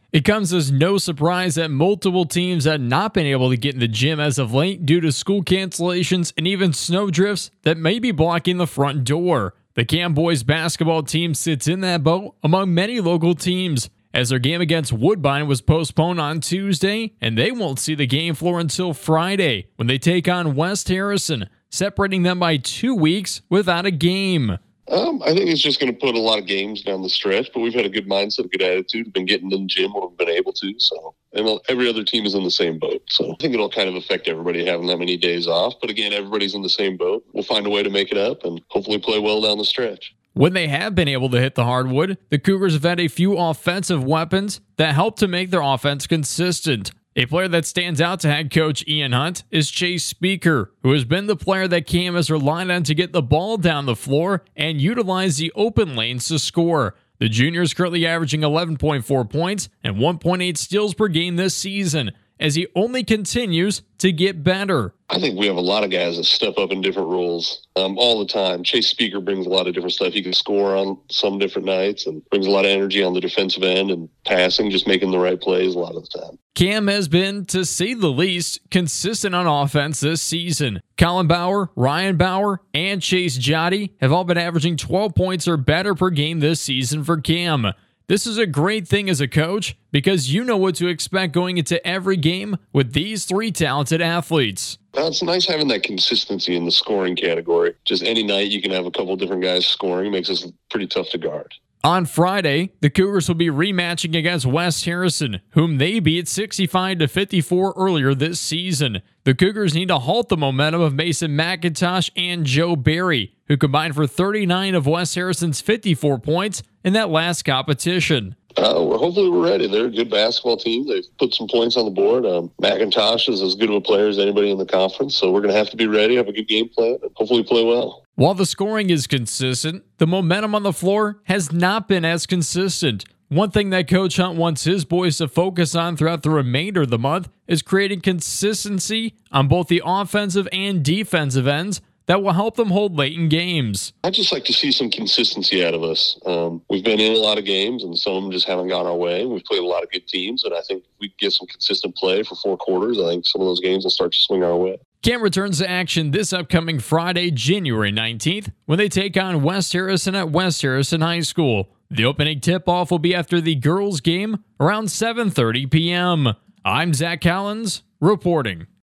It comes as no surprise that multiple teams have not been able to get in the gym as of late due to school cancellations and even snow drifts that may be blocking the front door. The Cam boys basketball team sits in that boat among many local teams, as their game against Woodbine was postponed on Tuesday, and they won't see the game floor until Friday when they take on West Harrison, separating them by 2 weeks without a game. I think it's just going to put a lot of games down the stretch, but we've had a good mindset, a good attitude. We've been getting in the gym when we've been able to. So, and every other team is in the same boat. So I think it'll kind of affect everybody having that many days off. But again, everybody's in the same boat. We'll find a way to make it up and hopefully play well down the stretch. When they have been able to hit the hardwood, the Cougars have had a few offensive weapons that help to make their offense consistent. A player that stands out to head coach Ian Hunt is Chase Speaker, who has been the player that Cam has relied on to get the ball down the floor and utilize the open lanes to score. The junior is currently averaging 11.4 points and 1.8 steals per game this season, as he only continues to get better. I think we have a lot of guys that step up in different roles all the time. Chase Speaker brings a lot of different stuff. He can score on some different nights and brings a lot of energy on the defensive end and passing, just making the right plays a lot of the time. Cam has been, to say the least, consistent on offense this season. Colin Bauer, Ryan Bauer, and Chase Jotty have all been averaging 12 points or better per game this season for Cam. This is a great thing as a coach because you know what to expect going into every game with these three talented athletes. It's nice having that consistency in the scoring category. Just any night you can have a couple different guys scoring. Makes us pretty tough to guard. On Friday, the Cougars will be rematching against West Harrison, whom they beat 65-54 earlier this season. The Cougars need to halt the momentum of Mason McIntosh and Joe Barry, who combined for 39 of West Harrison's 54 points in that last competition. Hopefully we're ready. They're a good basketball team. They've put some points on the board. McIntosh is as good of a player as anybody in the conference, so we're going to have to be ready, have a good game plan, and hopefully play well. While the scoring is consistent, the momentum on the floor has not been as consistent. One thing that Coach Hunt wants his boys to focus on throughout the remainder of the month is creating consistency on both the offensive and defensive ends that will help them hold late in games. I'd just like to see some consistency out of us. We've been in a lot of games, and some of them just haven't gone our way. We've played a lot of good teams, and I think if we get some consistent play for 4 quarters, I think some of those games will start to swing our way. Cam returns to action this upcoming Friday, January 19th, when they take on West Harrison at West Harrison High School. The opening tip-off will be after the girls' game around 7:30 p.m. I'm Zach Collins, reporting.